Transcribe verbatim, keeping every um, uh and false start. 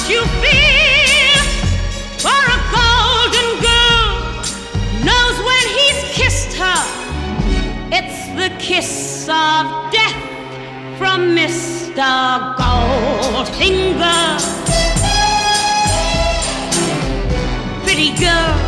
you feel for a golden girl knows when he's kissed her, it's the kiss of death from Mister Goldfinger. Pretty girl,